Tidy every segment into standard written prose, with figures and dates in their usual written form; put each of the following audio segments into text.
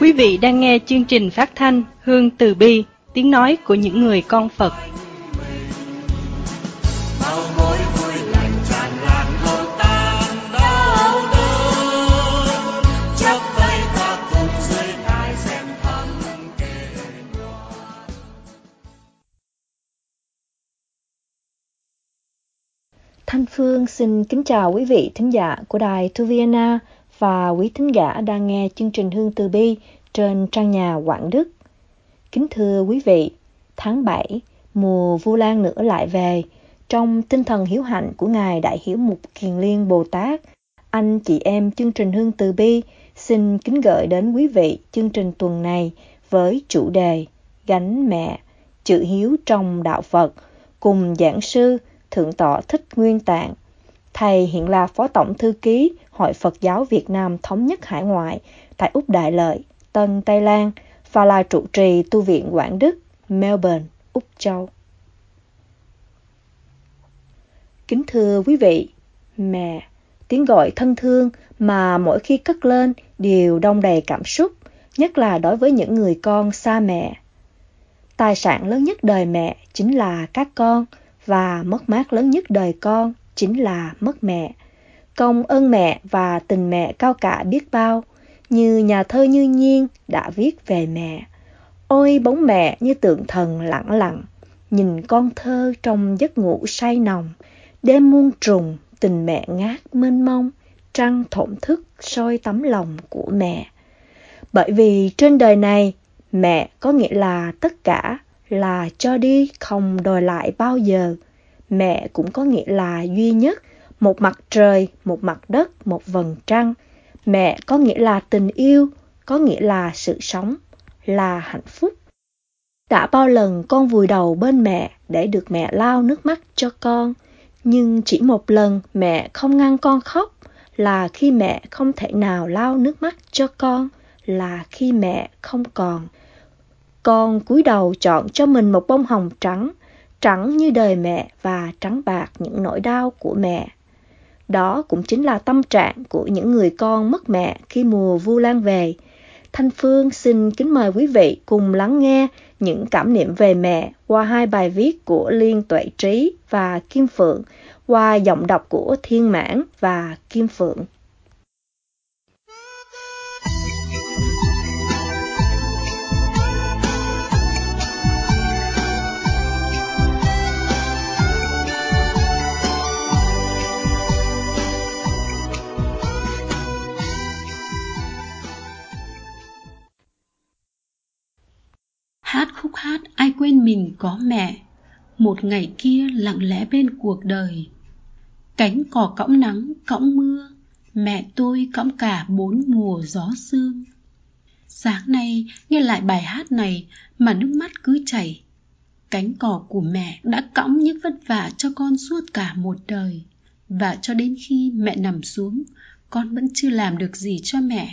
Quý vị đang nghe chương trình phát thanh Hương Từ Bi, tiếng nói của những người con Phật. Thanh Phương xin kính chào quý vị thính giả của đài Tu Vienna và quý thính giả đang nghe chương trình Hương Từ Bi trên trang nhà Quảng Đức. Kính thưa quý vị, tháng 7, mùa Vu Lan nữa lại về. Trong tinh thần hiếu hạnh của Ngài Đại Hiếu Mục Kiền Liên Bồ Tát, anh chị em chương trình Hương Từ Bi xin kính gửi đến quý vị chương trình tuần này với chủ đề Gánh Mẹ, chữ hiếu trong đạo Phật, cùng giảng sư Thượng tọa Thích Nguyên Tạng. Thầy hiện là Phó Tổng Thư ký Hội Phật giáo Việt Nam Thống nhất Hải ngoại tại Úc Đại Lợi, Tân Tây Lan và là trụ trì tu viện Quảng Đức, Melbourne, Úc Châu. Kính thưa quý vị, mẹ, tiếng gọi thân thương mà mỗi khi cất lên đều đong đầy cảm xúc, nhất là đối với những người con xa mẹ. Tài sản lớn nhất đời mẹ chính là các con, và mất mát lớn nhất đời con chính là mất mẹ. Công ơn mẹ và tình mẹ cao cả biết bao, như nhà thơ Như Nhiên đã viết về mẹ. Ôi bóng mẹ như tượng thần lẳng lặng, nhìn con thơ trong giấc ngủ say nồng. Đêm muôn trùng, tình mẹ ngát mênh mông, trăng thổn thức soi tấm lòng của mẹ. Bởi vì trên đời này, mẹ có nghĩa là tất cả, là cho đi không đòi lại bao giờ. Mẹ cũng có nghĩa là duy nhất, một mặt trời, một mặt đất, một vầng trăng. Mẹ có nghĩa là tình yêu, có nghĩa là sự sống, là hạnh phúc. Đã bao lần con vùi đầu bên mẹ để được mẹ lau nước mắt cho con, nhưng chỉ một lần mẹ không ngăn con khóc, là khi mẹ không thể nào lau nước mắt cho con, là khi mẹ không còn. Con cúi đầu chọn cho mình một bông hồng trắng, trắng như đời mẹ và trắng bạc những nỗi đau của mẹ. Đó cũng chính là tâm trạng của những người con mất mẹ khi mùa Vu Lan về. Thanh Phương xin kính mời quý vị cùng lắng nghe những cảm niệm về mẹ qua hai bài viết của Liên Tuệ Trí và Kim Phượng, qua giọng đọc của Thiên Mãn và Kim Phượng. Hát khúc hát ai quên mình có mẹ, một ngày kia lặng lẽ bên cuộc đời. Cánh cò cõng nắng cõng mưa, mẹ tôi cõng cả bốn mùa gió sương. Sáng nay nghe lại bài hát này mà nước mắt cứ chảy. Cánh cò của mẹ đã cõng những vất vả cho con suốt cả một đời, và cho đến khi mẹ nằm xuống, con vẫn chưa làm được gì cho mẹ.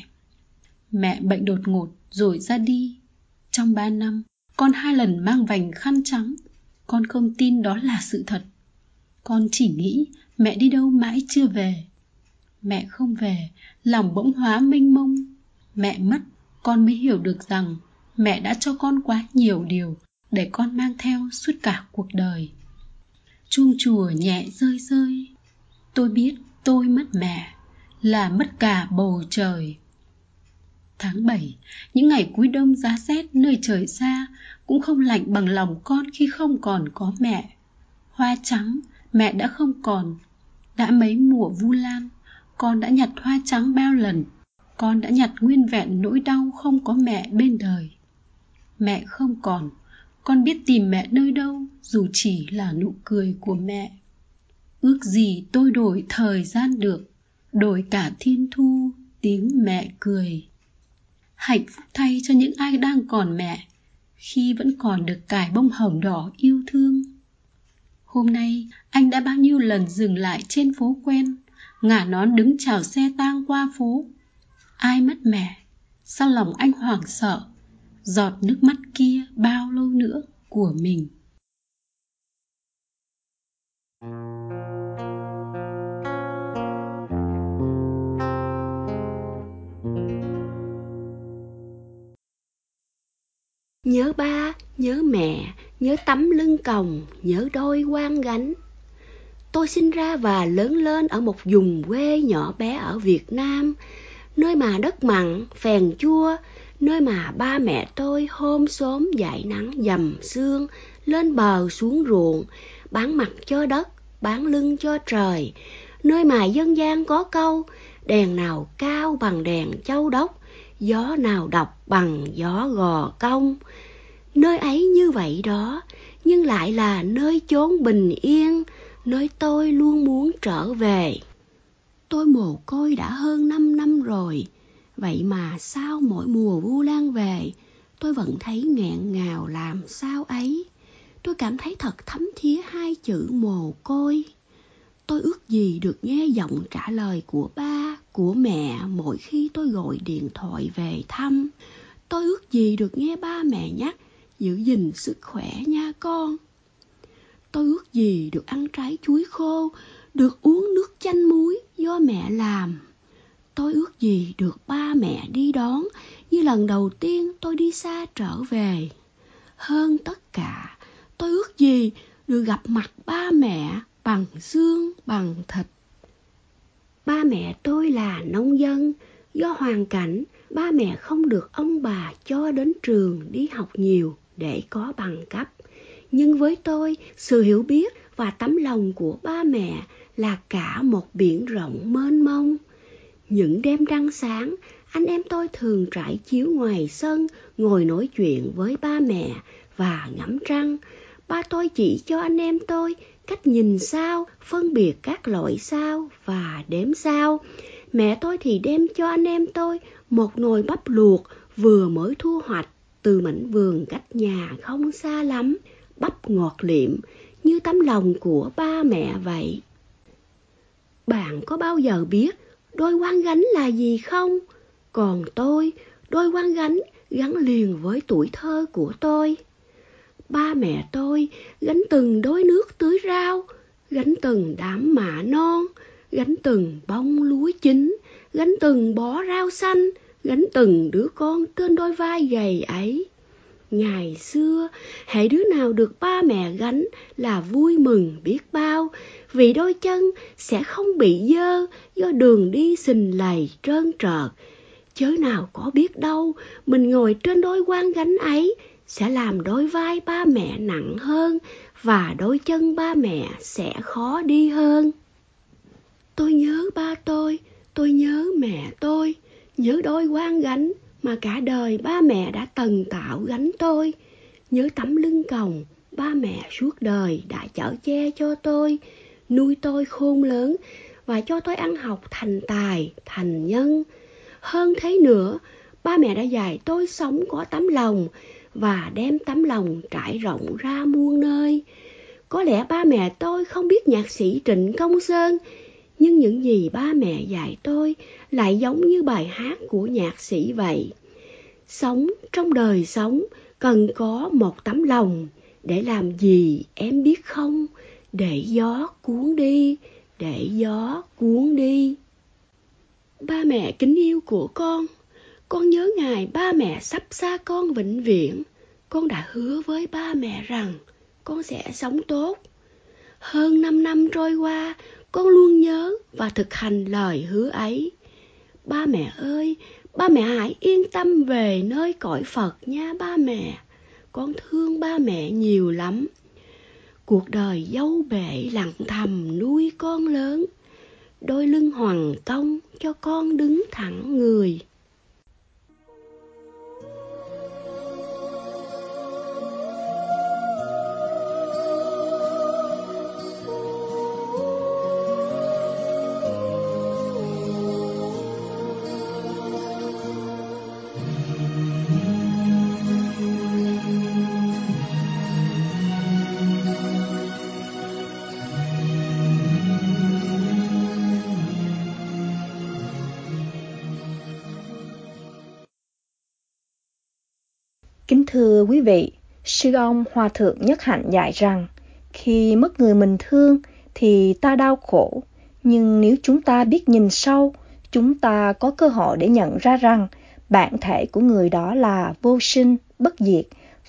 Mẹ bệnh đột ngột rồi ra đi. Trong 3 năm, con 2 lần mang vành khăn trắng. Con không tin đó là sự thật. Con chỉ nghĩ mẹ đi đâu mãi chưa về. Mẹ không về, lòng bỗng hóa mênh mông. Mẹ mất, con mới hiểu được rằng mẹ đã cho con quá nhiều điều để con mang theo suốt cả cuộc đời. Chuông chùa nhẹ rơi rơi. Tôi biết tôi mất mẹ là mất cả bầu trời. Tháng 7, những ngày cuối đông giá rét nơi trời xa cũng không lạnh bằng lòng con khi không còn có mẹ. Hoa trắng, mẹ đã không còn. Đã mấy mùa Vu Lan, con đã nhặt hoa trắng bao lần. Con đã nhặt nguyên vẹn nỗi đau không có mẹ bên đời. Mẹ không còn, con biết tìm mẹ nơi đâu, dù chỉ là nụ cười của mẹ. Ước gì tôi đổi thời gian được, đổi cả thiên thu, tiếng mẹ cười. Hạnh phúc thay cho những ai đang còn mẹ, khi vẫn còn được cài bông hồng đỏ yêu thương. Hôm nay, anh đã bao nhiêu lần dừng lại trên phố quen, ngả nón đứng chào xe tang qua phố. Ai mất mẹ? Sao lòng anh hoảng sợ? Giọt nước mắt kia bao lâu nữa của mình? Nhớ ba, nhớ mẹ, nhớ tấm lưng còng, nhớ đôi quan gánh. Tôi sinh ra và lớn lên ở một vùng quê nhỏ bé ở Việt Nam, nơi mà đất mặn, phèn chua, nơi mà ba mẹ tôi hôm xóm dải nắng dầm sương, lên bờ xuống ruộng, bán mặt cho đất, bán lưng cho trời, nơi mà dân gian có câu, đèn nào cao bằng đèn châu đốc, gió nào độc bằng gió gò công. Nơi ấy như vậy đó, nhưng lại là nơi chốn bình yên, nơi tôi luôn muốn trở về. Tôi mồ côi đã hơn 5 năm rồi, vậy mà sao mỗi mùa Vu Lan về, tôi vẫn thấy nghẹn ngào làm sao ấy. Tôi cảm thấy thật thấm thía hai chữ mồ côi. Tôi ước gì được nghe giọng trả lời của ba, của mẹ mỗi khi tôi gọi điện thoại về thăm. Tôi ước gì được nghe ba mẹ nhắc, giữ gìn sức khỏe nha con. Tôi ước gì được ăn trái chuối khô, được uống nước chanh muối do mẹ làm. Tôi ước gì được ba mẹ đi đón như lần đầu tiên tôi đi xa trở về. Hơn tất cả, tôi ước gì được gặp mặt ba mẹ bằng xương bằng thịt. Ba mẹ tôi là nông dân, do hoàn cảnh ba mẹ không được ông bà cho đến trường đi học nhiều để có bằng cấp. Nhưng với tôi, sự hiểu biết và tấm lòng của ba mẹ là cả một biển rộng mênh mông. Những đêm trăng sáng, anh em tôi thường trải chiếu ngoài sân, ngồi nói chuyện với ba mẹ và ngắm trăng. Ba tôi chỉ cho anh em tôi cách nhìn sao, phân biệt các loại sao và đếm sao. Mẹ tôi thì đem cho anh em tôi một nồi bắp luộc vừa mới thu hoạch từ mảnh vườn cách nhà không xa lắm. Bắp ngọt liệm như tấm lòng của ba mẹ vậy. Bạn có bao giờ biết đôi quan gánh là gì không? Còn tôi, đôi quan gánh gắn liền với tuổi thơ của tôi. Ba mẹ tôi gánh từng đôi nước tưới rau, gánh từng đám mạ non, gánh từng bông lúa chín, gánh từng bó rau xanh, gánh từng đứa con trên đôi vai gầy ấy. Ngày xưa, hễ đứa nào được ba mẹ gánh là vui mừng biết bao, vì đôi chân sẽ không bị dơ do đường đi xình lầy trơn trợt. Chớ nào có biết đâu, mình ngồi trên đôi quan gánh ấy sẽ làm đôi vai ba mẹ nặng hơn và đôi chân ba mẹ sẽ khó đi hơn. Tôi nhớ ba tôi nhớ mẹ tôi, nhớ đôi quan gánh mà cả đời ba mẹ đã tần tạo gánh tôi. Nhớ tấm lưng còng ba mẹ suốt đời đã chở che cho tôi, nuôi tôi khôn lớn và cho tôi ăn học thành tài, thành nhân. Hơn thế nữa, ba mẹ đã dạy tôi sống có tấm lòng và đem tấm lòng trải rộng ra muôn nơi. Có lẽ ba mẹ tôi không biết nhạc sĩ Trịnh Công Sơn, nhưng những gì ba mẹ dạy tôi lại giống như bài hát của nhạc sĩ vậy. Sống trong đời sống cần có một tấm lòng, để làm gì em biết không? Để gió cuốn đi, để gió cuốn đi. Ba mẹ kính yêu của con nhớ ngày ba mẹ sắp xa con vĩnh viễn. Con đã hứa với ba mẹ rằng con sẽ sống tốt. Hơn 5 năm trôi qua, con luôn nhớ và thực hành lời hứa ấy. Ba mẹ ơi, ba mẹ hãy yên tâm về nơi cõi Phật nha ba mẹ. Con thương ba mẹ nhiều lắm. Cuộc đời dâu bể lặng thầm nuôi con lớn, đôi lưng hoàng tông cho con đứng thẳng người. Kính thưa quý vị, sư ông Hòa Thượng Nhất Hạnh dạy rằng, khi mất người mình thương thì ta đau khổ, nhưng nếu chúng ta biết nhìn sâu, chúng ta có cơ hội để nhận ra rằng bản thể của người đó là vô sinh, bất diệt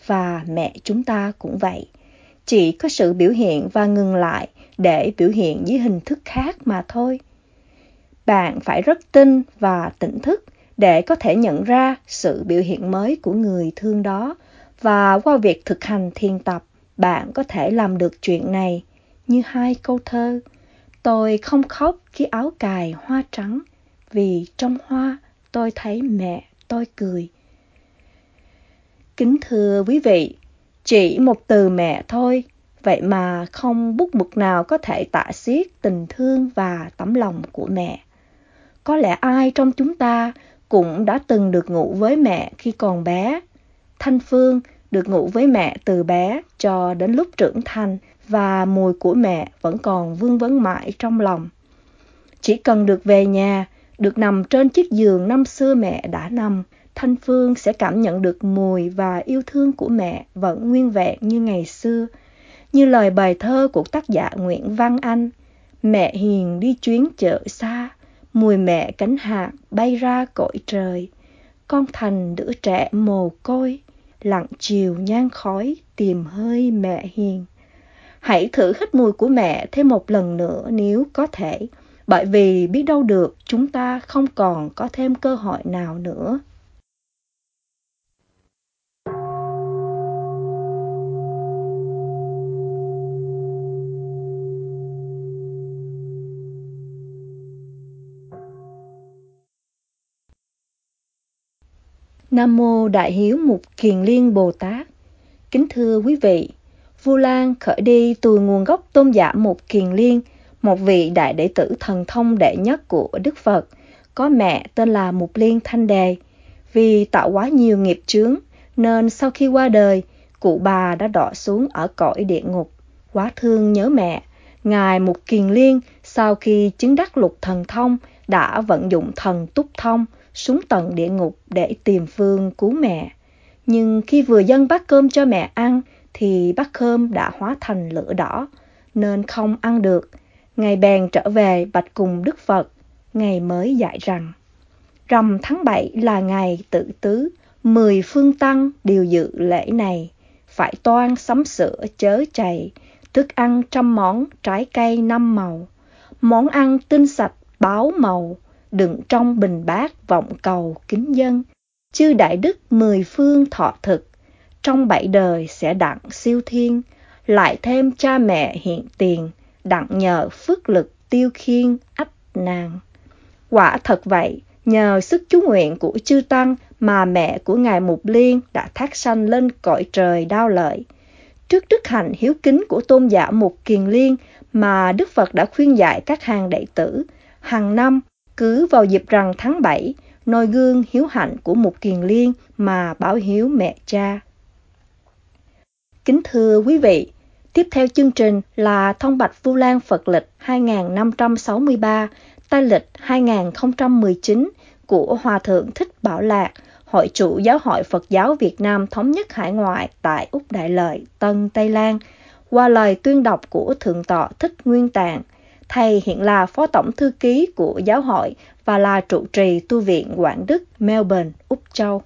và mẹ chúng ta cũng vậy. Chỉ có sự biểu hiện và ngừng lại để biểu hiện dưới hình thức khác mà thôi. Bạn phải rất tinh và tỉnh thức để có thể nhận ra sự biểu hiện mới của người thương đó, và qua việc thực hành thiền tập, bạn có thể làm được chuyện này như hai câu thơ. Tôi không khóc khi áo cài hoa trắng, vì trong hoa tôi thấy mẹ tôi cười. Kính thưa quý vị, chỉ một từ mẹ thôi, vậy mà không bút mực nào có thể tả xiết tình thương và tấm lòng của mẹ. Có lẽ ai trong chúng ta cũng đã từng được ngủ với mẹ khi còn bé. Thanh Phương được ngủ với mẹ từ bé cho đến lúc trưởng thành, và mùi của mẹ vẫn còn vương vấn mãi trong lòng. Chỉ cần được về nhà, được nằm trên chiếc giường năm xưa mẹ đã nằm, Thanh Phương sẽ cảm nhận được mùi và yêu thương của mẹ vẫn nguyên vẹn như ngày xưa. Như lời bài thơ của tác giả Nguyễn Văn Anh: mẹ hiền đi chuyến chợ xa, mùi mẹ cánh hạt bay ra cõi trời. Con thành đứa trẻ mồ côi, lặng chiều nhang khói tìm hơi mẹ hiền. Hãy thử hít mùi của mẹ thêm một lần nữa nếu có thể, bởi vì biết đâu được chúng ta không còn có thêm cơ hội nào nữa. Nam Mô Đại Hiếu Mục Kiền Liên Bồ Tát. Kính thưa quý vị, Vu Lan khởi đi từ nguồn gốc tôn giả Mục Kiền Liên, một vị đại đệ tử thần thông đệ nhất của Đức Phật, có mẹ tên là Mục Liên Thanh Đề. Vì tạo quá nhiều nghiệp chướng, nên sau khi qua đời, cụ bà đã đọa xuống ở cõi địa ngục. Quá thương nhớ mẹ, Ngài Mục Kiền Liên sau khi chứng đắc lục thần thông đã vận dụng thần túc thông xuống tận địa ngục để tìm phương cứu mẹ. Nhưng khi vừa dâng bát cơm cho mẹ ăn thì bát cơm đã hóa thành lửa đỏ nên không ăn được. Ngài bèn trở về bạch cùng Đức Phật. Ngài mới dạy rằng: rằm tháng 7 là ngày tự tứ, 10 phương tăng đều dự lễ này. Phải toan sắm sửa chớ chày, thức ăn 100 món, trái cây 5 màu. Món ăn tinh sạch báo màu, đựng trong bình bát vọng cầu kính dân. Chư đại đức 10 phương thọ thực, trong 7 đời sẽ đặng siêu thiên. Lại thêm cha mẹ hiện tiền, đặng nhờ phước lực tiêu khiên ách nàng. Quả thật vậy, nhờ sức chú nguyện của chư tăng mà mẹ của Ngài Mục Liên đã thác sanh lên cõi trời đao lợi. Trước đức hạnh hiếu kính của tôn giả Mục Kiền Liên mà Đức Phật đã khuyên dạy các hàng đệ tử, hàng năm cứ vào dịp rằm tháng 7, noi gương hiếu hạnh của Mục Kiền Liên mà báo hiếu mẹ cha. Kính thưa quý vị, tiếp theo chương trình là thông bạch Vu Lan Phật lịch 2563, tây lịch 2019 của Hòa Thượng Thích Bảo Lạc, Hội chủ Giáo hội Phật giáo Việt Nam Thống nhất Hải ngoại tại Úc Đại Lợi, Tân Tây Lan, qua lời tuyên đọc của Thượng tọa Thích Nguyên Tạng. Thầy hiện là Phó Tổng Thư ký của Giáo hội và là trụ trì tu viện Quảng Đức, Melbourne, Úc Châu.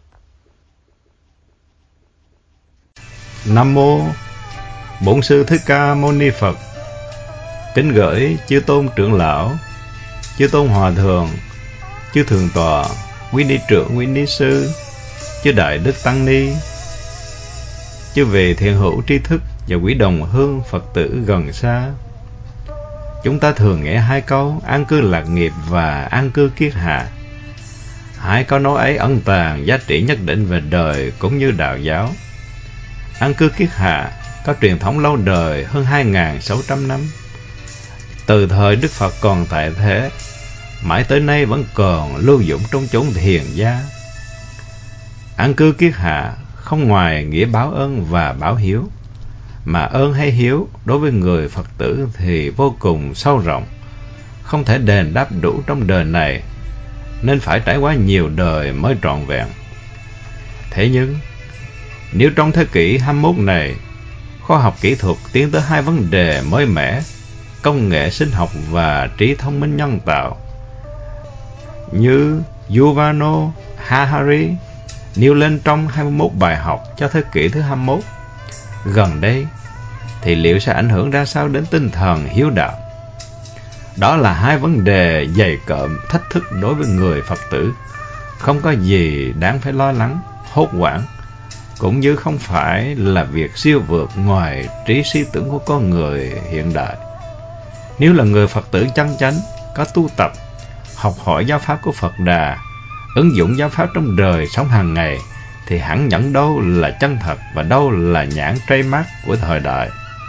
Nam Mô Bổn Sư Thích Ca Mâu Ni Phật. Kính gửi chư tôn trưởng lão, chư tôn hòa thượng, chư thượng tọa, quý ni trưởng, quý ni sư, chư đại đức tăng ni, chư vị thiện hữu tri thức và quý đồng hương Phật tử gần xa. Chúng ta thường nghe hai câu an cư lạc nghiệp và an cư kiết hạ. Hai câu nói ấy ẩn tàng giá trị nhất định về đời cũng như đạo giáo. An cư kiết hạ có truyền thống lâu đời hơn 2.600 năm. Từ thời Đức Phật còn tại thế, mãi tới nay vẫn còn lưu dụng trong chốn thiền gia. An cư kiết hạ không ngoài nghĩa báo ơn và báo hiếu, mà ơn hay hiếu đối với người Phật tử thì vô cùng sâu rộng, không thể đền đáp đủ trong đời này, nên phải trải qua nhiều đời mới trọn vẹn. Thế nhưng, nếu trong thế kỷ 21 này, khoa học kỹ thuật tiến tới hai vấn đề mới mẻ, công nghệ sinh học và trí thông minh nhân tạo, như Yuval Noah Harari nêu lên trong 21 bài học cho thế kỷ thứ 21 gần đây, thì liệu sẽ ảnh hưởng ra sao đến tinh thần hiếu đạo? Đó là hai vấn đề dày cộm thách thức đối với người Phật tử. Không có gì đáng phải lo lắng, hốt hoảng, cũng như không phải là việc siêu vượt ngoài trí suy tưởng của con người hiện đại. Nếu là người Phật tử chân chánh, có tu tập, học hỏi giáo pháp của Phật Đà, ứng dụng giáo pháp trong đời sống hàng ngày, thì hẳn nhận đâu là chân thật và đâu là nhãn trademark của thời đại.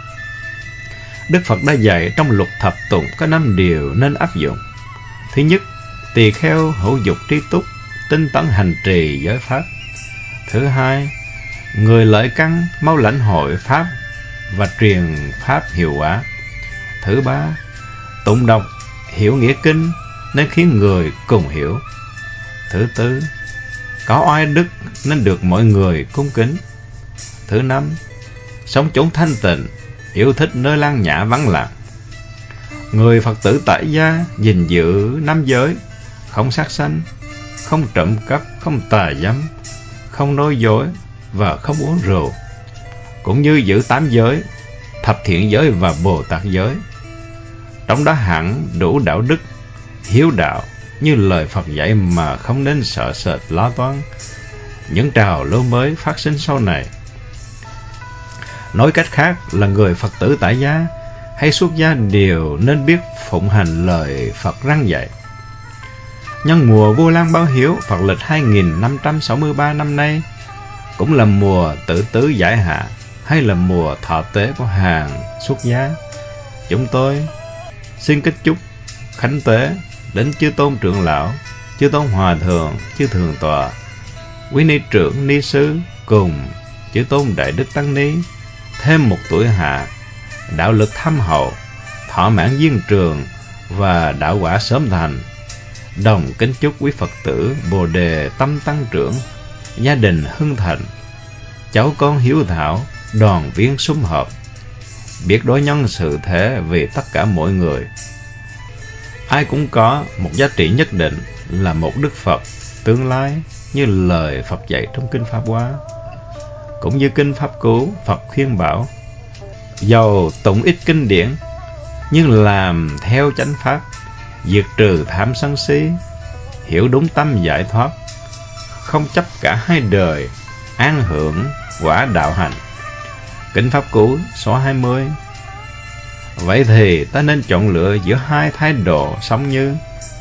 Đức Phật đã dạy trong luật thập tụng có 5 điều nên áp dụng. Thứ nhất, tỳ kheo hữu dục tri túc, tinh tấn hành trì giới pháp. Thứ hai, người lợi căn mau lãnh hội pháp và truyền pháp hiệu quả. Thứ ba, tụng đọc hiểu nghĩa kinh nên khiến người cùng hiểu. Thứ tư, có oai đức nên được mọi người cung kính. Thứ năm, sống chốn thanh tịnh, yêu thích nơi lang nhã vắng lặng. Người Phật tử tại gia gìn giữ 5 giới: không sát sanh, không trộm cắp, không tà dâm, không nói dối và không uống rượu, cũng như giữ 8 giới, thập thiện giới và Bồ Tát giới. Trong đó hẳn đủ đạo đức, hiếu đạo như lời Phật dạy mà không nên sợ sệt lo toan những trào lưu mới phát sinh sau này. Nói cách khác là người Phật tử tại gia hay xuất gia đều nên biết phụng hành lời Phật răn dạy. Nhân mùa Vu Lan báo hiếu Phật lịch 2563 năm nay cũng là mùa tự tứ giải hạ hay là mùa thọ tế của hàng xuất gia, chúng tôi xin kính chúc khánh tế đến chư tôn trưởng lão, chư tôn hòa thượng, chư thường tọa, quý ni trưởng, ni sư cùng chư tôn đại đức tăng ni thêm một tuổi hạ, đạo lực thâm hậu, thọ mãn duyên trường và đạo quả sớm thành. Đồng kính chúc quý Phật tử Bồ đề tâm tăng trưởng, gia đình hưng thịnh, cháu con hiếu thảo, đoàn viên sum họp, biết đối nhân xử thế vì tất cả mọi người. Ai cũng có một giá trị nhất định là một Đức Phật tương lai, như lời Phật dạy trong Kinh Pháp Hoa, cũng như Kinh Pháp Cú. Phật khuyên bảo: dầu tụng ít kinh điển nhưng làm theo chánh pháp, diệt trừ tham sân si, hiểu đúng tâm giải thoát, không chấp cả hai đời, an hưởng quả đạo hạnh. Kinh Pháp Cú số 20. Vậy thì ta nên chọn lựa giữa hai thái độ sống như: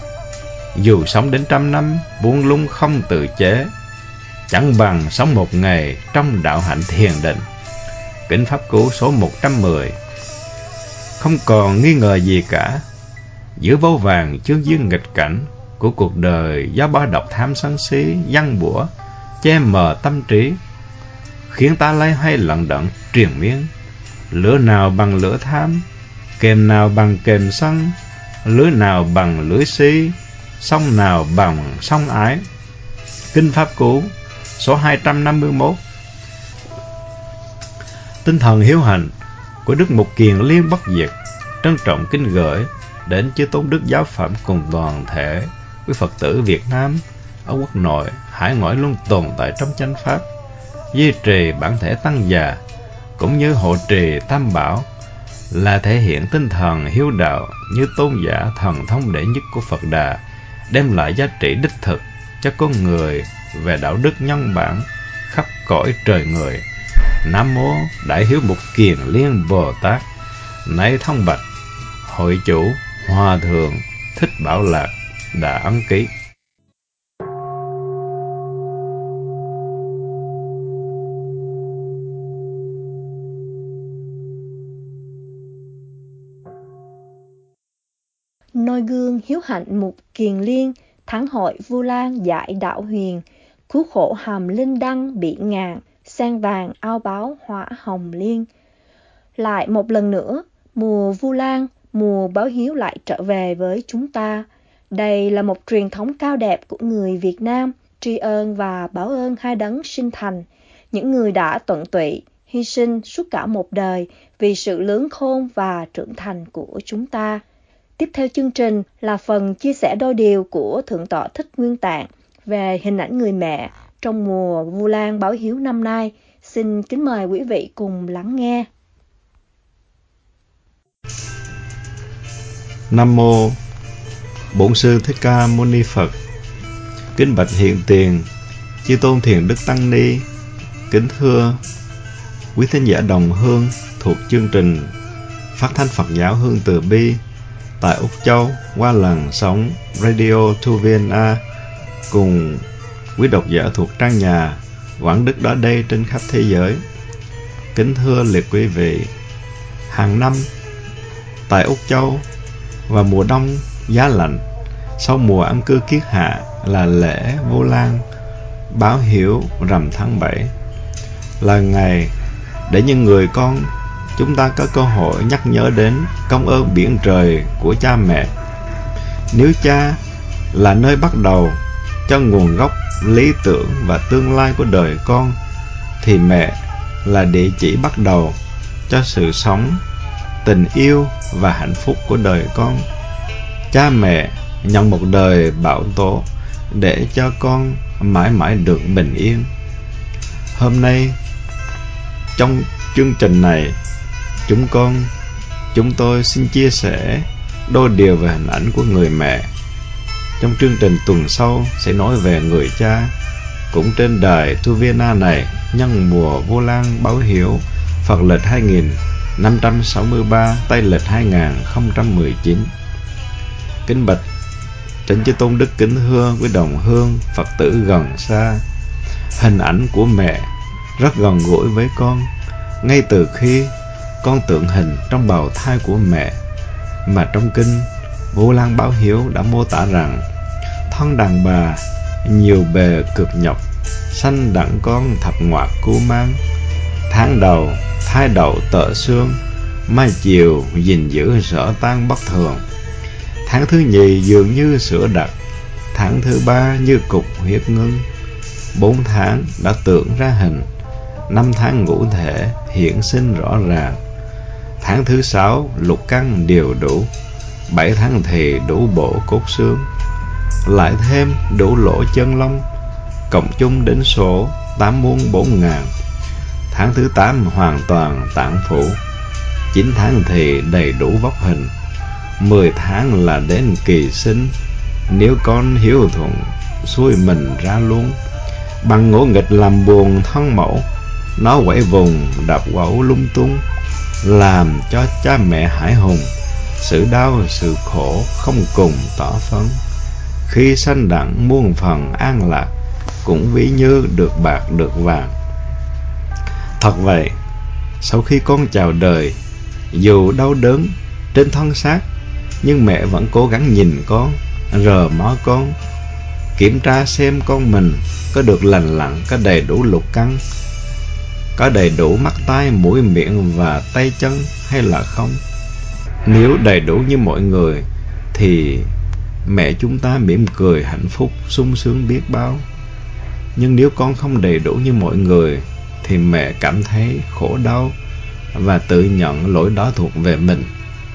dù sống đến 100 năm buông lung không tự chế, chẳng bằng sống một ngày trong đạo hạnh thiền định. Kinh Pháp Cú số 110. Không còn nghi ngờ gì cả, giữa vô vàn chướng duyên nghịch cảnh của cuộc đời do ba độc tham sân si giăng bủa che mờ tâm trí, khiến ta loay hoay lận đận triền miên. Lửa nào bằng lửa tham, kềm nào bằng kềm sân, lưới nào bằng lưới si, sông nào bằng sông ái. Kinh Pháp Cú số 251. Tinh thần hiếu hạnh của Đức Mục Kiền Liên bất diệt trân trọng kính gửi đến chư tôn đức giáo phẩm cùng toàn thể quý Phật tử Việt Nam ở quốc nội, hải ngoại luôn tồn tại trong chánh pháp, duy trì bản thể tăng già cũng như hộ trì tam bảo, là thể hiện tinh thần hiếu đạo như tôn giả thần thông đệ nhất của Phật Đà, đem lại giá trị đích thực cho con người về đạo đức nhân bản khắp cõi trời người. Nam mô Đại Hiếu Mục Kiền Liên Bồ Tát. Nay thông bạch hội chủ Hòa thượng Thích Bảo Lạc đã ấn ký. Noi gương hiếu hạnh Mục Kiền Liên, thắng hội Vu Lan giải đạo huyền, cứu khổ hàm linh đăng bị ngàn, sen vàng ao báo hỏa hồng liên. Lại một lần nữa, mùa Vu Lan, mùa báo hiếu lại trở về với chúng ta. Đây là một truyền thống cao đẹp của người Việt Nam, tri ân và báo ơn hai đấng sinh thành, những người đã tận tụy, hy sinh suốt cả một đời vì sự lớn khôn và trưởng thành của chúng ta. Tiếp theo chương trình là phần chia sẻ đôi điều của Thượng tọa Thích Nguyên Tạng về hình ảnh người mẹ, trong mùa Vu Lan báo hiếu năm nay. Xin kính mời quý vị cùng lắng nghe. Nam mô Bổn Sư Thích Ca Mâu Ni Phật. Kính bạch hiện tiền chư tôn thiền đức tăng ni. Kính thưa quý thính giả đồng hương thuộc chương trình phát thanh Phật giáo Hương Từ Bi tại Úc Châu qua làn sóng Radio Tuvena, cùng quý độc giả thuộc trang nhà Quảng Đức đó đây trên khắp thế giới. Kính thưa liệt quý vị, hàng năm tại Úc Châu và mùa đông giá lạnh, sau mùa an cư kiết hạ là lễ Vu Lan báo hiếu rằm tháng 7, là ngày để những người con chúng ta có cơ hội nhắc nhớ đến công ơn biển trời của cha mẹ. Nếu cha là nơi bắt đầu cho nguồn gốc lý tưởng và tương lai của đời con, thì mẹ là địa chỉ bắt đầu cho sự sống, tình yêu và hạnh phúc của đời con. Cha mẹ nhận một đời bão tố để cho con mãi mãi được bình yên. Hôm nay trong chương trình này, chúng tôi xin chia sẻ đôi điều về hình ảnh của người mẹ. Trong chương trình tuần sau sẽ nói về người cha. Cũng trên đài Tuvena này, nhân mùa Vu Lan báo hiếu Phật lịch 2563, Tây lịch 2019. Kính bạch Chánh Chư Tôn Đức kính thưa quý đồng hương Phật tử gần xa, hình ảnh của mẹ rất gần gũi với con. Ngay từ khi con tượng hình trong bào thai của mẹ, mà trong kinh Vu Lan báo hiếu đã mô tả rằng thân đàn bà nhiều bề cực nhọc, sanh đặng con thập ngoạc cưu mang. Tháng đầu thai đậu tợ xương, mai chiều gìn giữ sở tan bất thường. Tháng thứ nhì dường như sữa đặc, tháng thứ ba như cục huyết ngưng. 4 tháng đã tượng ra hình, 5 tháng ngũ thể hiện sinh rõ ràng. Tháng thứ 6 lục căn đều đủ, 7 tháng thì đủ bộ cốt xương, lại thêm đủ lỗ chân lông, cộng chung đến số 84000. Tháng thứ 8 hoàn toàn tạng phủ, 9 tháng thì đầy đủ vóc hình, 10 tháng là đến kỳ sinh. Nếu con hiếu thuận xuôi mình ra luôn, bằng ngỗ nghịch làm buồn thân mẫu, nó quẩy vùng đạp quẩu lung tung, làm cho cha mẹ hải hùng. Sự đau sự khổ không cùng tỏ phân, khi sanh đặng muôn phần an lạc, cũng ví như được bạc được vàng. Thật vậy, sau khi con chào đời, dù đau đớn trên thân xác, nhưng mẹ vẫn cố gắng nhìn con, rờ mó con, kiểm tra xem con mình có được lành lặn, có đầy đủ lục căn, có đầy đủ mắt tai mũi miệng và tay chân hay là không. Nếu đầy đủ như mọi người thì mẹ chúng ta mỉm cười hạnh phúc sung sướng biết bao. Nhưng nếu con không đầy đủ như mọi người thì mẹ cảm thấy khổ đau và tự nhận lỗi đó thuộc về mình.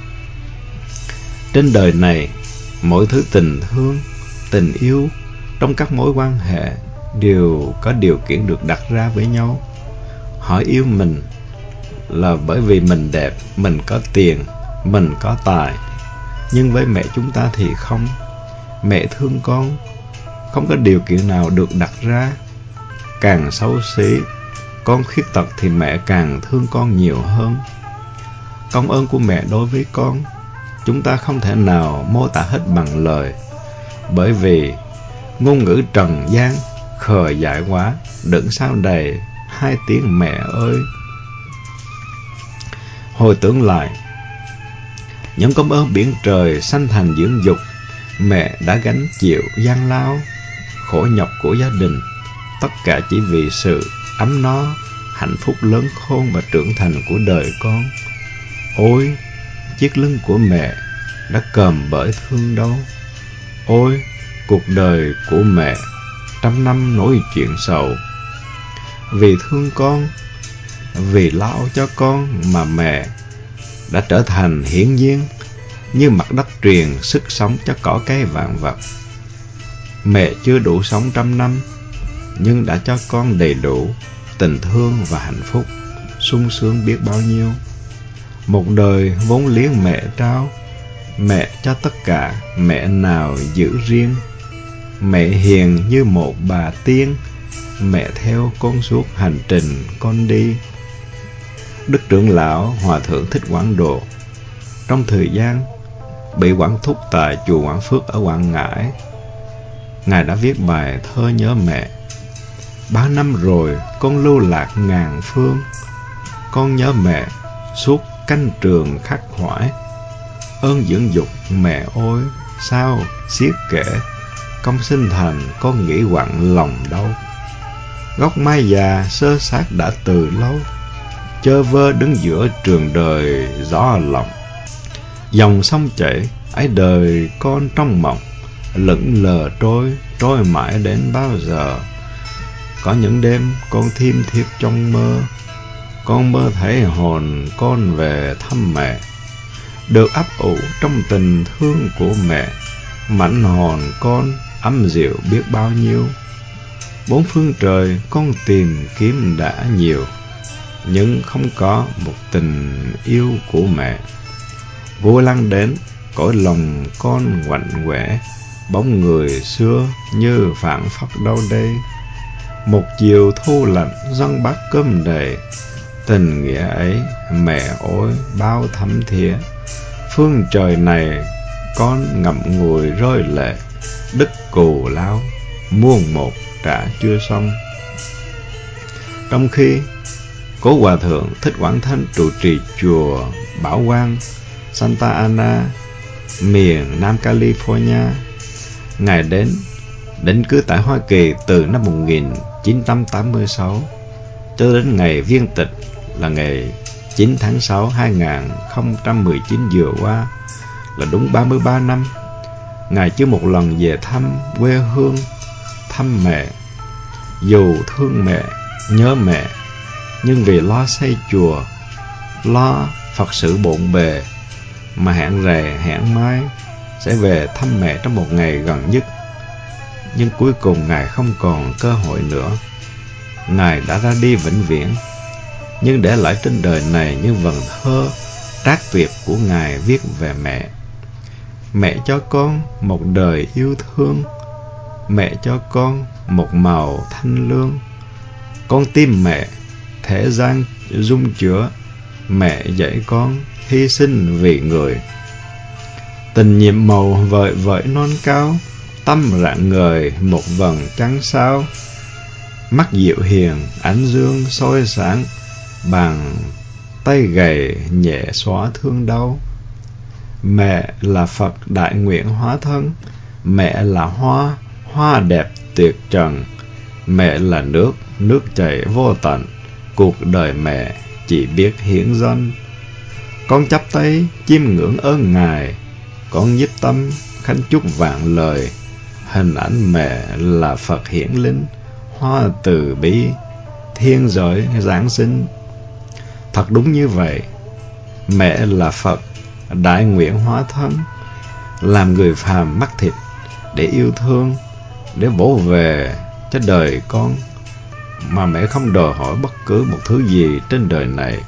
Trên đời này, mỗi thứ tình thương, tình yêu trong các mối quan hệ đều có điều kiện được đặt ra với nhau. Họ yêu mình là bởi vì mình đẹp, mình có tiền, mình có tài. Nhưng với mẹ chúng ta thì không. Mẹ thương con không có điều kiện nào được đặt ra. Càng xấu xí, con khuyết tật thì mẹ càng thương con nhiều hơn. Công ơn của mẹ đối với con, chúng ta không thể nào mô tả hết bằng lời, bởi vì ngôn ngữ trần gian khờ dại quá, đừng sao đầy 2 tiếng mẹ ơi. Hồi tưởng lại những công ơn biển trời sanh thành dưỡng dục, mẹ đã gánh chịu gian lao, khổ nhọc của gia đình, tất cả chỉ vì sự ấm no, hạnh phúc lớn khôn và trưởng thành của đời con. Ôi, chiếc lưng của mẹ đã còm bởi thương đau. Ôi, cuộc đời của mẹ 100 năm nỗi chuyện sầu. Vì thương con, vì lo cho con mà mẹ đã trở thành hiển nhiên như mặt đất truyền sức sống cho cỏ cây vạn vật. Mẹ chưa đủ sống 100 năm, nhưng đã cho con đầy đủ tình thương và hạnh phúc, sung sướng biết bao nhiêu. Một đời vốn liếng mẹ trao, mẹ cho tất cả, mẹ nào giữ riêng. Mẹ hiền như một bà tiên, mẹ theo con suốt hành trình con đi. Đức trưởng lão Hòa thượng Thích Quảng Độ trong thời gian bị quản thúc tại chùa Quảng Phước ở Quảng Ngãi, Ngài đã viết bài thơ nhớ mẹ. 3 năm rồi con lưu lạc ngàn phương, con nhớ mẹ suốt canh trường khắc khoải. Ơn dưỡng dục mẹ ôi sao xiết kể, công sinh thành con nghĩ quặn lòng đau. Gốc mai già sơ xác đã từ lâu, chơ vơ đứng giữa trường đời gió lòng. Dòng sông chảy ấy đời con trong mộng, lững lờ trôi mãi đến bao giờ. Có những đêm con thiêm thiếp trong mơ, con mơ thấy hồn con về thăm mẹ, được ấp ủ trong tình thương của mẹ. Mảnh hồn con ấm dịu biết bao nhiêu. Bốn phương trời con tìm kiếm đã nhiều, nhưng không có một tình yêu của mẹ. Vô lăng đến cõi lòng con quạnh quẻ, bóng người xưa như phảng phất đâu đây. Một chiều thu lạnh dân bát cơm đầy, tình nghĩa ấy mẹ ôi bao thấm thía. Phương trời này con ngậm ngùi rơi lệ, đức cù lao muôn một trả chưa xong. Trong khi Cố Hòa thượng Thích Quảng Thanh trụ trì chùa Bảo Quang Santa Ana, miền Nam California, Ngài đến định cư tại Hoa Kỳ từ năm 1986 cho đến ngày viên tịch là ngày 9 tháng 6 2019 vừa qua, là đúng 33 năm. Ngài chưa một lần về thăm quê hương, thăm mẹ. Dù thương mẹ, nhớ mẹ, nhưng vì lo xây chùa, lo Phật sự bộn bề, mà hẹn rày hẹn mai sẽ về thăm mẹ trong một ngày gần nhất. Nhưng cuối cùng Ngài không còn cơ hội nữa. Ngài đã ra đi vĩnh viễn, nhưng để lại trên đời này những vần thơ trác tuyệt của Ngài viết về mẹ. Mẹ cho con một đời yêu thương, mẹ cho con một màu thanh lương. Con tim mẹ thế gian dung chứa, mẹ dạy con hy sinh vì người. Tình nhiệm màu vợi vợi non cao, tâm rạng ngời một vầng trăng sao. Mắt dịu hiền ánh dương soi sáng, bàn tay gầy nhẹ xóa thương đau. Mẹ là Phật đại nguyện hóa thân, mẹ là hoa đẹp tuyệt trần. Mẹ là nước chảy vô tận, cuộc đời mẹ chỉ biết hiến dâng. Con chắp tay chiêm ngưỡng ơn Ngài, con nhiếp tâm khấn chúc vạn lời. Hình ảnh mẹ là Phật hiển linh, hoa từ bi, thiên giới giáng sinh. Thật đúng như vậy, mẹ là Phật đại nguyện hóa thân, làm người phàm mắc thịt để yêu thương, để bổ về cho đời con, mà mẹ không đòi hỏi bất cứ một thứ gì trên đời này.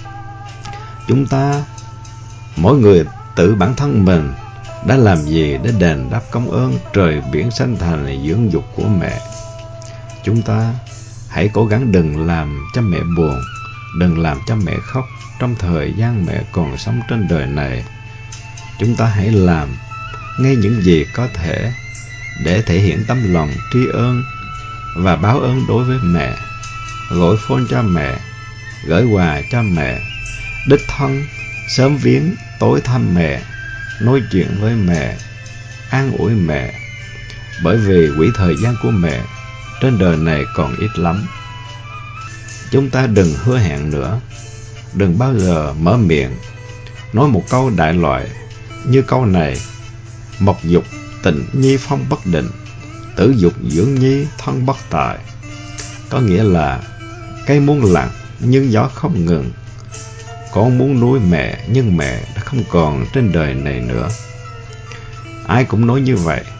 Chúng ta, mỗi người tự bản thân mình đã làm gì để đền đáp công ơn trời biển xanh thành dưỡng dục của mẹ. Chúng ta hãy cố gắng đừng làm cho mẹ buồn, đừng làm cho mẹ khóc trong thời gian mẹ còn sống trên đời này. Chúng ta hãy làm ngay những gì có thể để thể hiện tấm lòng tri ân và báo ơn đối với mẹ. Gọi phone cho mẹ, gửi quà cho mẹ, đích thân sớm viếng tối thăm mẹ, nói chuyện với mẹ, an ủi mẹ. Bởi vì quỹ thời gian của mẹ trên đời này còn ít lắm. Chúng ta đừng hứa hẹn nữa, đừng bao giờ mở miệng nói một câu đại loại như câu này: mộc dục tình nhi phong bất định, tử dục dưỡng nhi thân bất tại. Có nghĩa là cây muốn lặng nhưng gió không ngừng. Con muốn nuôi mẹ nhưng mẹ đã không còn trên đời này nữa. Ai cũng nói như vậy,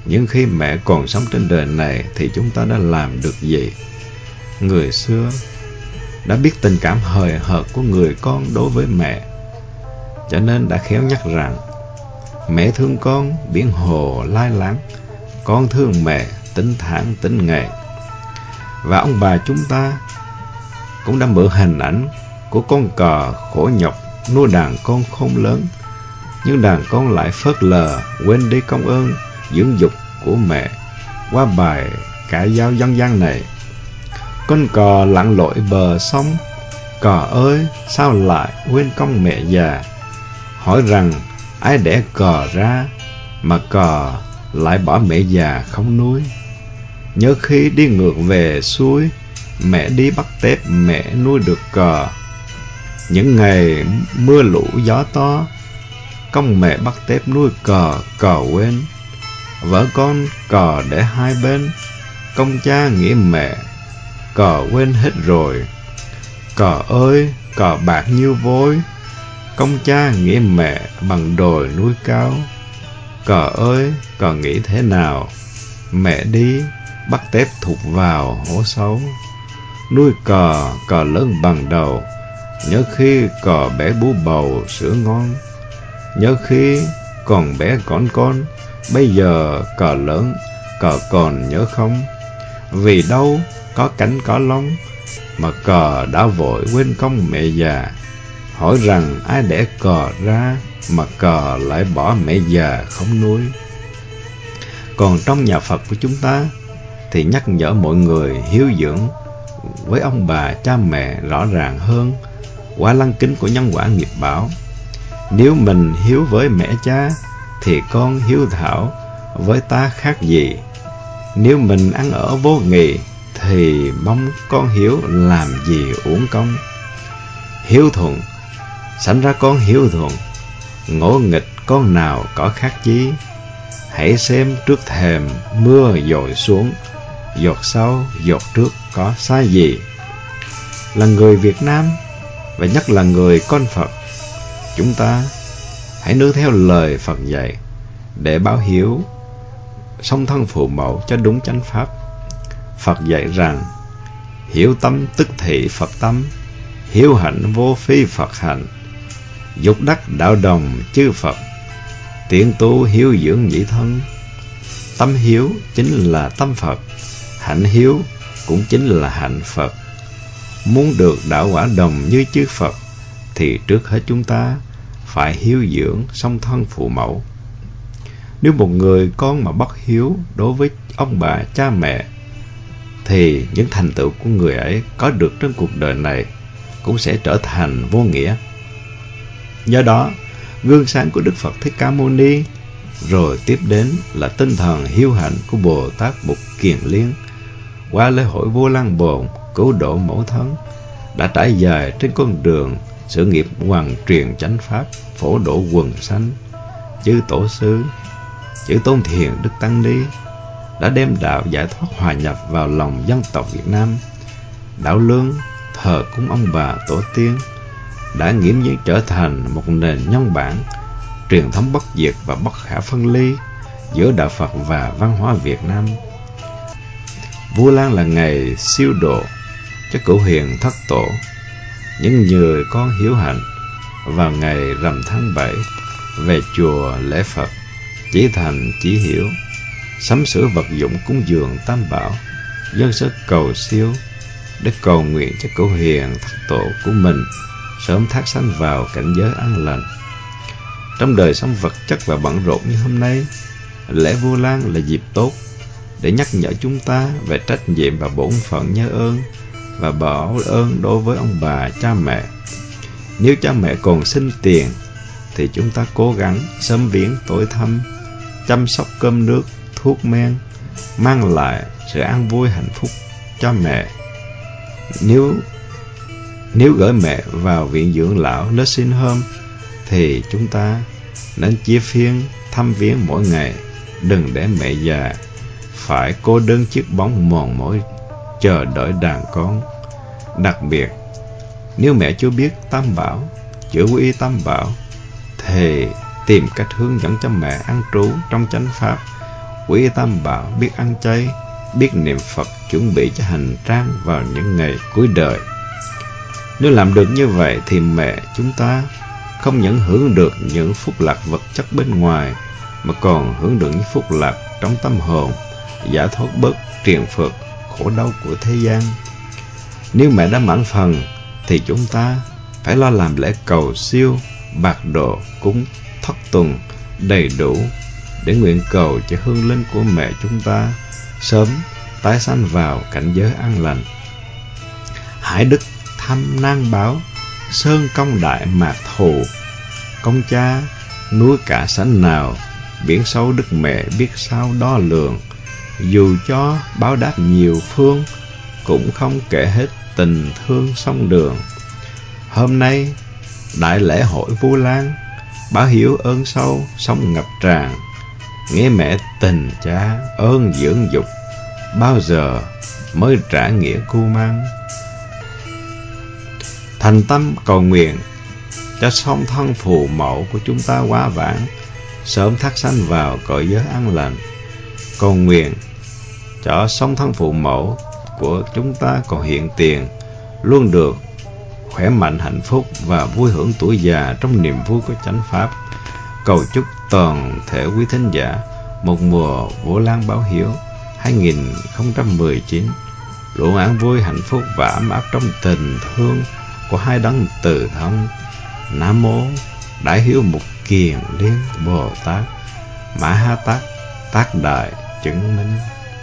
Nhưng khi mẹ còn sống trên đời này thì chúng ta đã làm được gì? Người xưa đã biết tình cảm hời hợt của người con đối với mẹ, cho nên đã khéo nhắc rằng mẹ thương con biển hồ lai láng, con thương mẹ tính tháng tính ngày. Và ông bà chúng ta cũng đã mượn hình ảnh của con cò khổ nhọc nuôi đàn con không lớn, nhưng đàn con lại phớt lờ quên đi công ơn dưỡng dục của mẹ qua bài cải giao dân gian này. Con cò lặn lội bờ sông, cò ơi sao lại quên công mẹ già. Hỏi rằng ai đẻ cò ra mà cò lại bỏ mẹ già không nuôi. Nhớ khi đi ngược về suối, mẹ đi bắt tép mẹ nuôi được cò. Những ngày mưa lũ gió to, công mẹ bắt tép nuôi cò, cò quên. Vợ con cò để hai bên, công cha nghĩa mẹ, cò quên hết rồi. Cò ơi cò bạc như vối, công cha nghĩa mẹ bằng đồi núi cao. Cò ơi cò nghĩ thế nào, mẹ đi bắt tép thụt vào hố sâu. Nuôi cò, cò lớn bằng đầu, nhớ khi cò bé bú bầu sữa ngon. Nhớ khi còn bé con, bây giờ cò lớn, cò còn nhớ không? Vì đâu có cánh có lông, mà cò đã vội quên công mẹ già. Hỏi rằng ai đẻ cò ra, mà cò lại bỏ mẹ già không nuôi. Còn trong nhà Phật của chúng ta thì nhắc nhở mọi người hiếu dưỡng với ông bà cha mẹ rõ ràng hơn qua lăng kính của nhân quả nghiệp báo. Nếu mình hiếu với mẹ cha thì con hiếu thảo với ta khác gì. Nếu mình ăn ở vô nghị thì mong con hiếu làm gì uổng công. Hiếu thuận sanh ra con hiếu thuận, ngỗ nghịch con nào có khác chí. Hãy xem trước thềm mưa dội xuống, giọt sau giọt trước có sai gì. Là người Việt Nam và nhất là người con Phật, chúng ta hãy nương theo lời Phật dạy để báo hiếu song thân phụ mẫu cho đúng chánh pháp. Phật dạy rằng hiếu tâm tức thị Phật tâm, hiếu hạnh vô phi Phật hạnh. Dục đắc đạo đồng chư Phật, tiện tu hiếu dưỡng nhị thân. Tâm hiếu chính là tâm Phật, hạnh hiếu cũng chính là hạnh Phật. Muốn được đạo quả đồng như chư Phật thì trước hết chúng ta phải hiếu dưỡng song thân phụ mẫu. Nếu một người con mà bất hiếu đối với ông bà cha mẹ thì những thành tựu của người ấy có được trên cuộc đời này cũng sẽ trở thành vô nghĩa. Do đó, gương sáng của Đức Phật Thích Ca Mâu Ni, rồi tiếp đến là tinh thần hiếu hạnh của Bồ Tát Bụt Kiền Liên, qua lễ hội Vô Lăng Bồn cứu độ mẫu thân, đã trải dài trên con đường sự nghiệp hoàn truyền chánh pháp, phổ độ quần sanh. Chư tổ sư, chư Tôn Thiền Đức Tăng Ni đã đem đạo giải thoát hòa nhập vào lòng dân tộc Việt Nam. Đạo lương thờ cúng ông bà tổ tiên đã nghiễm nhiên trở thành một nền nhân bản, truyền thống bất diệt và bất khả phân ly giữa đạo Phật và văn hóa Việt Nam. Vu Lan là ngày siêu độ cho cửu hiền thất tổ, những người con hiếu hạnh vào ngày rằm tháng 7 về chùa lễ Phật, chỉ thành chỉ hiểu, sắm sửa vật dụng cúng dường tam bảo, dâng sức cầu siêu để cầu nguyện cho cửu hiền thất tổ của mình sớm thác sanh vào cảnh giới an lành. Trong đời sống vật chất và bận rộn như hôm nay, lễ Vu Lan là dịp tốt để nhắc nhở chúng ta về trách nhiệm và bổn phận nhớ ơn và báo ơn đối với ông bà cha mẹ. Nếu cha mẹ còn sinh tiền thì chúng ta cố gắng sớm viếng tối thăm, chăm sóc cơm nước, thuốc men, mang lại sự an vui hạnh phúc cho mẹ. Nếu gửi mẹ vào viện dưỡng lão nursing home thì chúng ta nên chia phiên thăm viếng mỗi ngày, đừng để mẹ già phải cô đơn chiếc bóng mòn mỏi chờ đợi đàn con. Đặc biệt, nếu mẹ chưa biết tam bảo, chữ quy y tam bảo thì tìm cách hướng dẫn cho mẹ ăn trú trong chánh pháp quý Tam Bảo, biết ăn chay, biết niệm Phật, chuẩn bị cho hành trang vào những ngày cuối đời. Nếu làm được như vậy thì mẹ chúng ta không những hưởng được những phúc lạc vật chất bên ngoài, mà còn hưởng được những phúc lạc trong tâm hồn, giải thoát bớt triền phược, khổ đau của thế gian. Nếu mẹ đã mãn phần thì chúng ta phải lo làm lễ cầu siêu, bạc độ, cúng, thất tuần đầy đủ để nguyện cầu cho hương linh của mẹ chúng ta sớm tái sanh vào cảnh giới an lành. Hải đức thăm nan báo, sơn công đại mạc thù, công cha núi cả sánh nào, biển sâu đức mẹ biết sao đo lường. Dù cho báo đáp nhiều phương, cũng không kể hết tình thương sông đường. Hôm nay đại lễ hội Vu Lan, báo hiếu ơn sâu sóng ngập tràn, nghe mẹ tình cha ơn dưỡng dục, bao giờ mới trả nghĩa cưu mang. Thành tâm cầu nguyện cho song thân phù mẫu của chúng ta quá vãng sớm thác sanh vào cõi giới an lành. Cầu nguyện cho song thân phụ mẫu của chúng ta còn hiện tiền luôn được khỏe mạnh, hạnh phúc và vui hưởng tuổi già trong niềm vui của chánh pháp. Cầu chúc toàn thể quý thính giả một mùa Vu Lan báo hiếu 2019 luôn an vui, hạnh phúc và ấm áp trong tình thương của hai đấng từ thân. Nam mô Đại Hiếu Mục Kiền Liên Bồ Tát Ma Ha Tát Tác Đại Chứng Minh.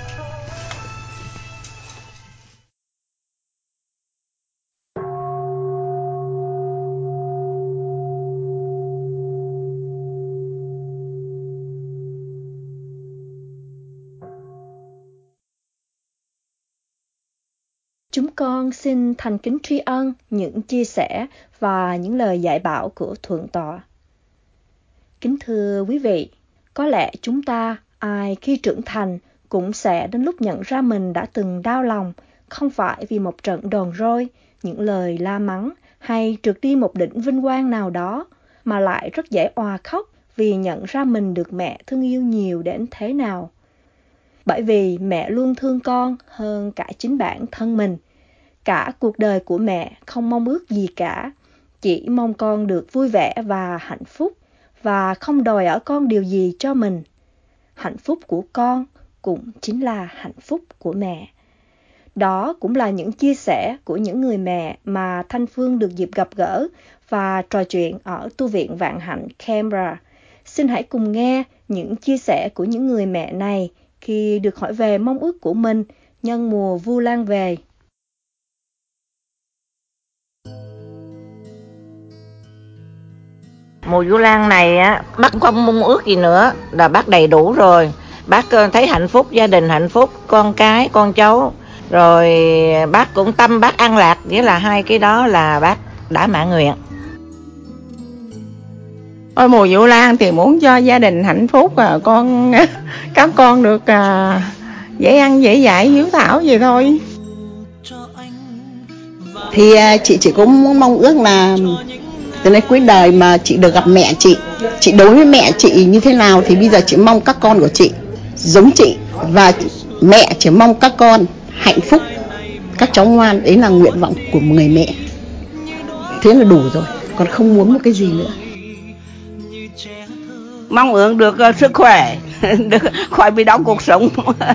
Chúng con xin thành kính tri ân những chia sẻ và những lời dạy bảo của Thượng tọa. Kính thưa quý vị, có lẽ chúng ta ai khi trưởng thành cũng sẽ đến lúc nhận ra mình đã từng đau lòng, không phải vì một trận đòn roi, những lời la mắng hay trượt đi một đỉnh vinh quang nào đó, mà lại rất dễ òa khóc vì nhận ra mình được mẹ thương yêu nhiều đến thế nào. Bởi vì mẹ luôn thương con hơn cả chính bản thân mình. Cả cuộc đời của mẹ không mong ước gì cả, chỉ mong con được vui vẻ và hạnh phúc, và không đòi ở con điều gì cho mình. Hạnh phúc của con cũng chính là hạnh phúc của mẹ. Đó cũng là những chia sẻ của những người mẹ mà Thanh Phương được dịp gặp gỡ và trò chuyện ở tu viện Vạn Hạnh Canberra. Xin hãy cùng nghe những chia sẻ của những người mẹ này khi được hỏi về mong ước của mình nhân mùa Vu Lan về. Mùa Vu Lan này á, bác không mong ước gì nữa, là bác đầy đủ rồi. Bác thấy hạnh phúc, gia đình hạnh phúc, con cái, con cháu. Rồi bác cũng tâm bác an lạc, nghĩa là hai cái đó là bác đã mãn nguyện. Ôi, mùa Vu Lan thì muốn cho gia đình hạnh phúc, các con được dễ ăn, dễ dãi, hiếu thảo vậy thôi. Thì chị chỉ có mong ước là từ nay cuối đời mà chị được gặp mẹ chị đối với mẹ chị như thế nào thì bây giờ chị mong các con của chị giống chị, và mẹ chỉ mong các con hạnh phúc, các cháu ngoan. Đấy là nguyện vọng của một người mẹ, thế là đủ rồi, còn không muốn một cái gì nữa. Mong ước được sức khỏe, được khỏi bị đau cuộc sống.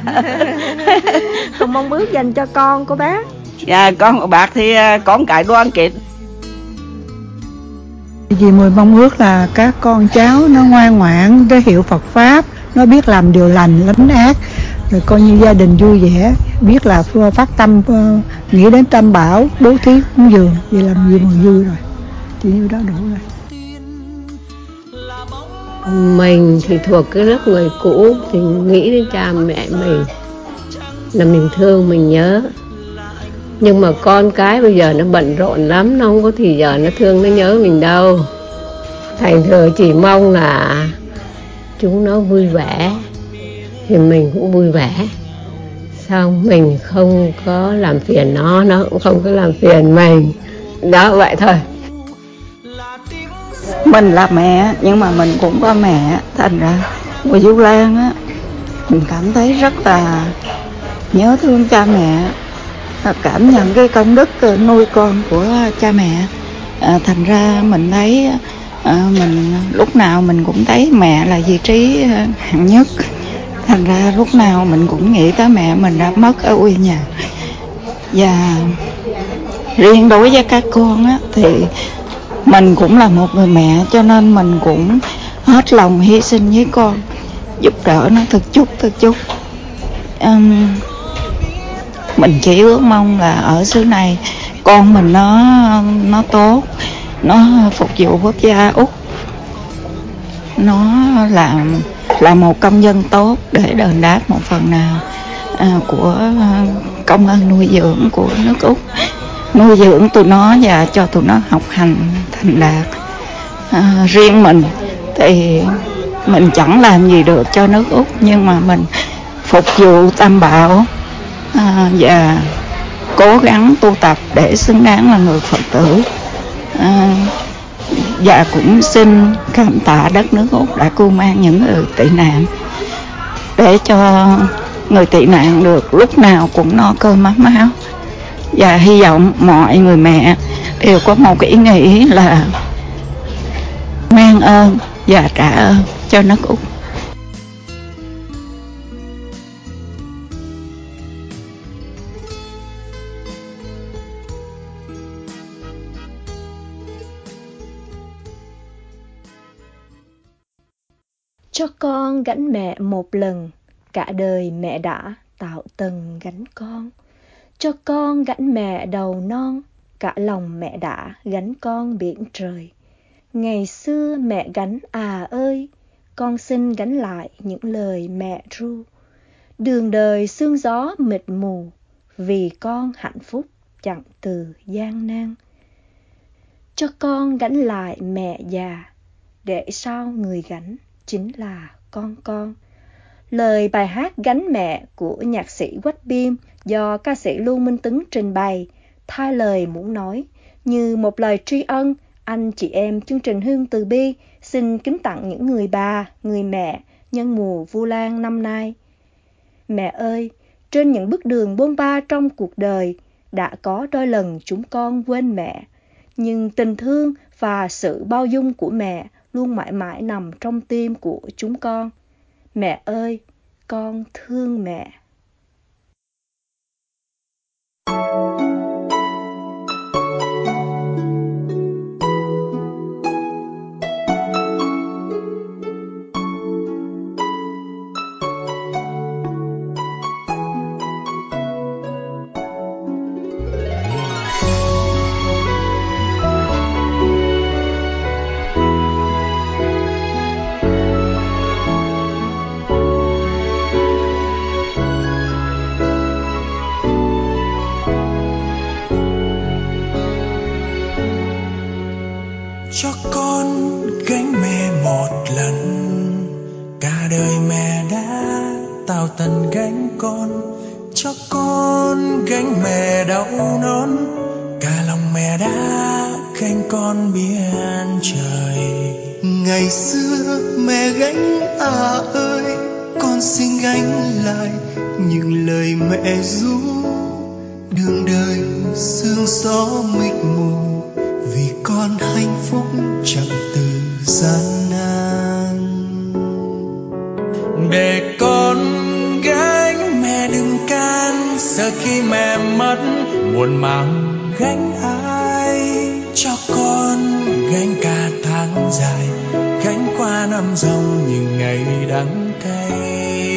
Còn mong ước dành cho con của bác? Dạ, con của bác thì con cái đoàn kết. Vì mùi mong ước là các con cháu nó ngoan ngoãn, nó hiểu Phật Pháp, nó biết làm điều lành, lánh ác, rồi coi như gia đình vui vẻ, biết là phát tâm nghĩ đến Tam Bảo, bố thí cúng dường, vậy làm gì mà vui rồi, chỉ như đó đủ rồi. Mình thì thuộc cái lớp người cũ thì nghĩ đến cha mẹ mình là mình thương, mình nhớ. Nhưng mà con cái bây giờ nó bận rộn lắm, nó không có thì giờ nó thương, nó nhớ mình đâu. Thành thử chỉ mong là chúng nó vui vẻ thì mình cũng vui vẻ. Xong mình không có làm phiền nó cũng không có làm phiền mình. Đó, vậy thôi. Mình là mẹ nhưng mà mình cũng có mẹ, thành ra mùa Vu Lan á Mình cảm thấy rất là nhớ thương cha mẹ, cảm nhận cái công đức nuôi con của cha mẹ. Thành ra mình thấy mình lúc nào mình cũng thấy mẹ là vị trí hạng nhất. Thành ra lúc nào mình cũng nghĩ tới mẹ mình đã mất ở quê nhà. Và riêng đối với các con á, thì mình cũng là một người mẹ, cho nên mình cũng hết lòng hy sinh với con, giúp đỡ nó thực chút. Mình chỉ ước mong là ở xứ này con mình nó tốt, nó phục vụ quốc gia Úc, nó là một công dân tốt để đền đáp một phần nào của công ơn nuôi dưỡng của nước Úc, nuôi dưỡng tụi nó và cho tụi nó học hành thành đạt. Riêng mình thì mình chẳng làm gì được cho nước Úc, nhưng mà mình phục vụ Tam Bảo và cố gắng tu tập để xứng đáng là người Phật tử. Và cũng xin cảm tạ đất nước Úc đã cưu mang những người tị nạn để cho người tị nạn được lúc nào cũng no cơm ấm áo. Và hy vọng mọi người mẹ đều có một cái ý nghĩ là mang ơn và trả ơn cho nước Úc. Cho con gánh mẹ một lần, cả đời mẹ đã tạo tầng gánh con. Cho con gánh mẹ đầu non, cả lòng mẹ đã gánh con biển trời. Ngày xưa mẹ gánh à ơi, con xin gánh lại những lời mẹ ru. Đường đời sương gió mịt mù, vì con hạnh phúc chẳng từ gian nan. Cho con gánh lại mẹ già, để sau người gánh chính là con. Lời bài hát Gánh Mẹ của nhạc sĩ Quách Biêm do ca sĩ Lưu Minh Tấn trình bày, thay lời muốn nói như một lời tri ân. Anh chị em chương trình Hương Từ Bi xin kính tặng những người bà, người mẹ nhân mùa Vu Lan năm nay. Mẹ ơi, trên những bước đường bôn ba trong cuộc đời, đã có đôi lần chúng con quên mẹ, nhưng tình thương và sự bao dung của mẹ luôn mãi mãi nằm trong tim của chúng con. Mẹ ơi, con thương mẹ. Cho con gánh mẹ một lần, cả đời mẹ đã tạo tần gánh con. Cho con gánh mẹ đau non, cả lòng mẹ đã gánh con biển trời. Ngày xưa mẹ gánh à ơi, con xin gánh lại những lời mẹ ru. Đường đời sương gió mịt mù, vì con hạnh phúc chẳng từ gian nan. Để con gánh mẹ đừng can, sợ khi mẹ mất buồn mang gánh ai. Cho con gánh cả tháng dài, gánh qua năm dòng những ngày đắng cay.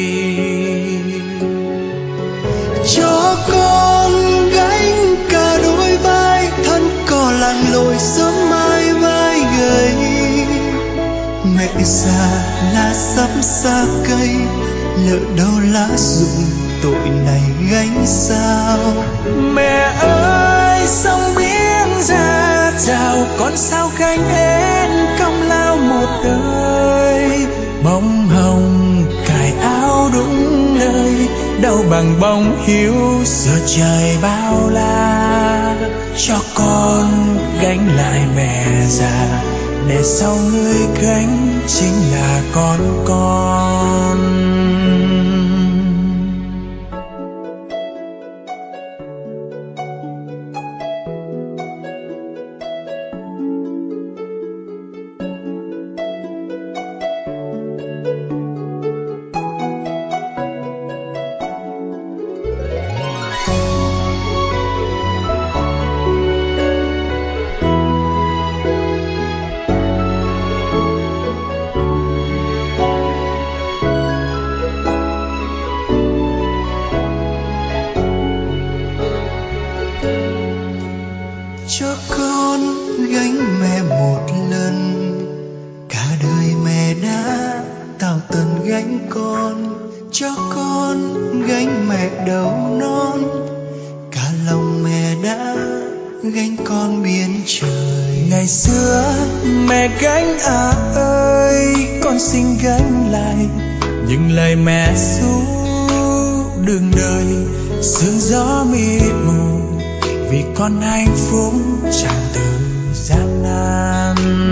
Cho con gánh cả đôi vai, thân cò lặn lội sớm mai vai gầy. Mẹ già lá sắp xa cây, lỡ đâu lá rụng tội này gánh sao. Mẹ ơi sông biển ra trào, con sao gánh hết công lao một đời. Bông hồng cài áo đúng nơi, đâu bằng bông hiu giờ trời bao la. Cho con gánh lại mẹ già, để sau người gánh chính là con. đời mẹ đã tạo tần gánh con, cho con gánh mẹ đầu non. Cả lòng mẹ đã gánh con biển trời. Ngày xưa mẹ gánh ơi, con xin gánh lại những lời mẹ ru đường đời sương gió mịt mù, vì con hạnh phúc tràn từ gian nan.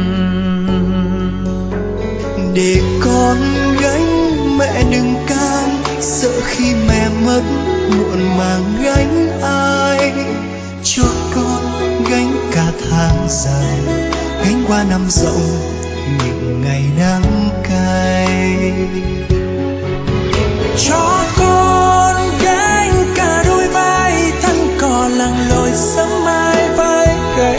Để con gánh mẹ đừng can, sợ khi mẹ mất muộn màng gánh ai. Cho con gánh cả tháng dài, gánh qua năm rộng những ngày đắng cay. Cho con gánh cả đôi vai, thân cò lặng lội sớm mai vai gầy.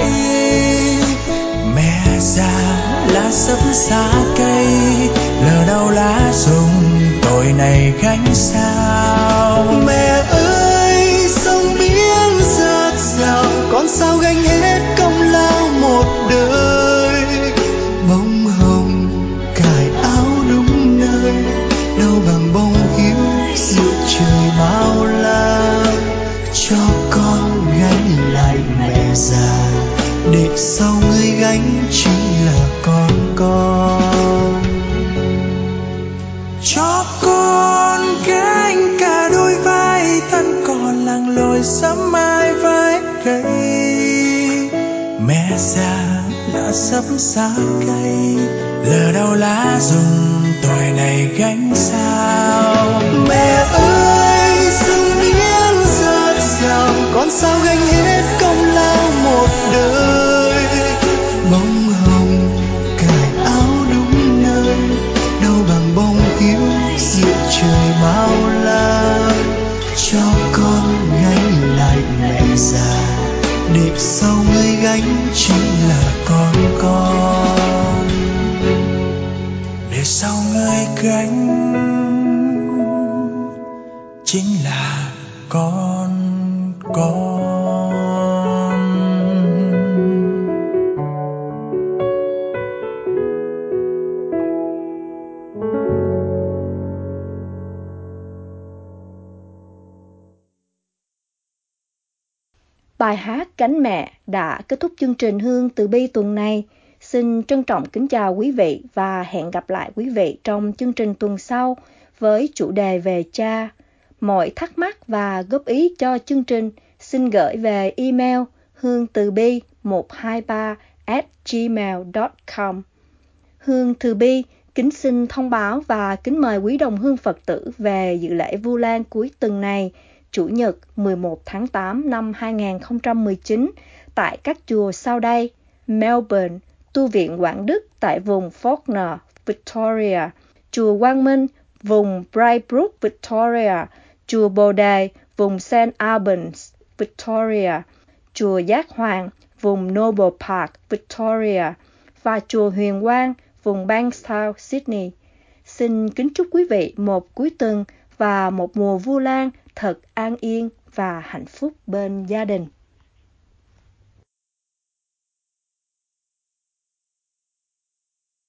Mẹ già lá sấp xa cây, lờ đâu lá rụng tội này gánh sao. Mẹ ơi sông biển rợt rào, con sao gánh hết công lao một đời. Bông hồng cài áo đúng nơi, đâu bằng bông hiếu giữa trời bao la. Cho con gánh lại mẹ già, để sau người gánh chính là con. Cho con gánh cả đôi vai, thân còn lặng lội sớm mai vai gầy. Mẹ già đã sắp xa cây, lờ đâu lá rụng tội này gánh sao. Mẹ ơi sông biển rợt rào, con sao gánh hết công lao một đời. Bông hồng cài áo đúng nơi, đâu bằng bông hiếu giữa trời bao la. Cho con gánh lại mẹ già, để sau người gánh chính là con. Để sau người gánh chính là con. Bài hát Gánh Mẹ đã kết thúc chương trình Hương Từ Bi tuần này. Xin trân trọng kính chào quý vị và hẹn gặp lại quý vị trong chương trình tuần sau với chủ đề về cha. Mọi thắc mắc và góp ý cho chương trình xin gửi về email hương-từ-bi123@gmail.com. Hương Từ Bi kính xin thông báo và kính mời quý đồng hương Phật tử về dự lễ Vu Lan cuối tuần này, Chủ nhật 11 tháng 8 năm 2019 tại các chùa sau đây: Melbourne, Tu viện Quảng Đức tại vùng Faulkner, Victoria, chùa Quang Minh, vùng Braybrook, Victoria, chùa Bồ Đề, vùng St. Albans, Victoria, chùa Giác Hoàng, vùng Noble Park, Victoria và chùa Huyền Quang, vùng Bankstown, Sydney. Xin kính chúc quý vị một cuối tuần và một mùa Vu Lan thật an yên và hạnh phúc bên gia đình.